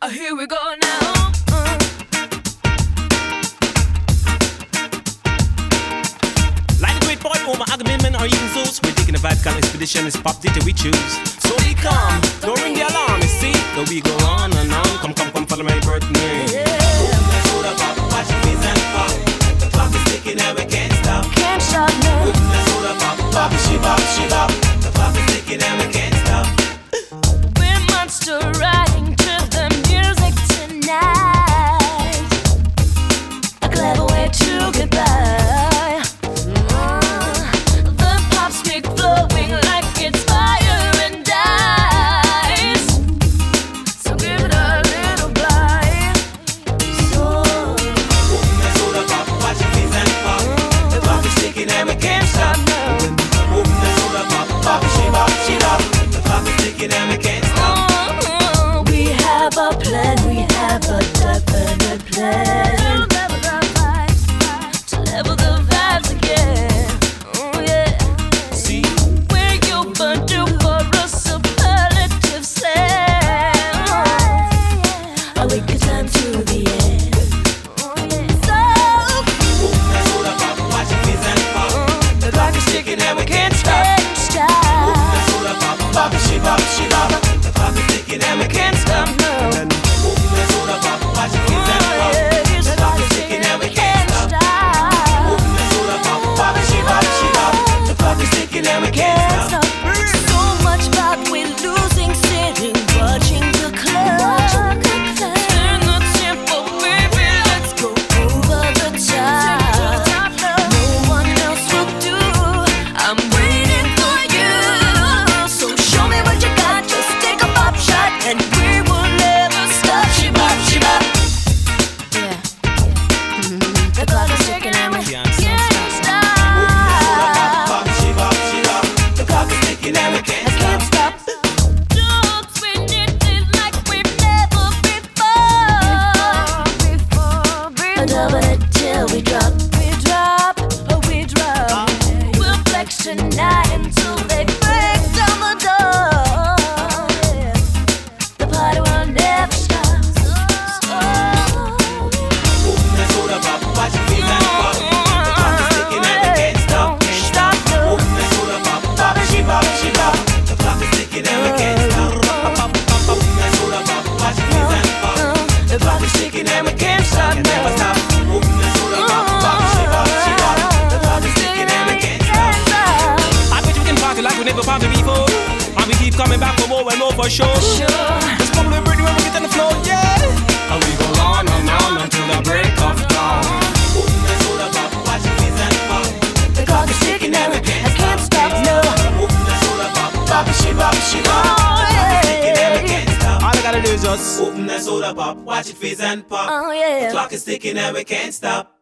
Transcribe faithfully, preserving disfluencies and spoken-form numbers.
Oh, here we go now. Uh. Like the great poet Omar Agamemnon or even Zeus, we're taking a vibe called expedition. It's pop D J we choose. So be calm, don't ring the alarm. You see, so we go on and on. Come, come, come, follow my birthday. Yeah. Hold up, pop, watch your face and pop. The clock is ticking and we can't stop. Can't stop now. Let's hold up, pop, pop, she bop, she bop. The clock is ticking and we can't stop. We're monster riding to the music tonight. A clever way to get by. Uh, the pops make flowing like it's fire and ice. So give it a little bite. So Let's hold up, pop, watch your face and pop. The clock is ticking and we can't stop. now. Let's hold up, pop, pop, she bop, she bop. The clock is ticking and we can't stop. Uh, we have a plan, we have a definite plan. To level the vibes again. Oh yeah. See, We're overdue for a superlative slam. A wicked time to the end. Oh yeah. So let's hold up, pop, watch your face and pop. The clock is ticking and we can't stop. can't stop. Let's hold up, pop, pop, she bop, she bop. The clock is ticking and we can't stop. No. Let's hold up, pop, watch your face and pop. The clock is ticking and we can't stop. Let's hold up, pop, pop, she bop, she bop. The clock is ticking and we can't stop. So much about we're losing, sitting, watching the clock. Turn the tempo, baby, let's go over the top. No one else will do. I'm waiting for you. So show me what you got. Just take a pop shot, and we will never stop. She bop, she bop. Yeah, yeah. The clock is ticking and we can't stop. Pop, she bop, she bop. The clock is ticking and we can't I can't stop. stop. Don't spin it like we've never before. Before, before. Double it till we drop. We drop, oh we drop. We'll flex tonight until they break down the door. The party will never stop. Let's hold up, pop, watch your face and pop. The clock is ticking and we can't stop. Don't stop, no. Let's hold up, pop, pop, she bop, she bop. The clock is ticking and we can't stop. Let's hold up, pop, watch your face and pop. The Clock is ticking and we can't stop, never stop. Let's hold up, pop, pop, she bop, she bop. The clock is ticking and we can't stop. I bet you can party like we never party before. And we keep coming back for more and more for sure. Sure. It's probably pretty when we get on the floor, yeah. And we go on and on until the break of dawn. Let's hold up, pop, watch your face and pop. The clock is ticking and I can't stop, no. Let's hold up, pop, pop, she bop, she bop. Oh, yeah, Ticking and we can't stop. All I gotta do is just Open that soda pop, watch it fizz and pop. Oh, yeah. The clock is ticking and we can't stop.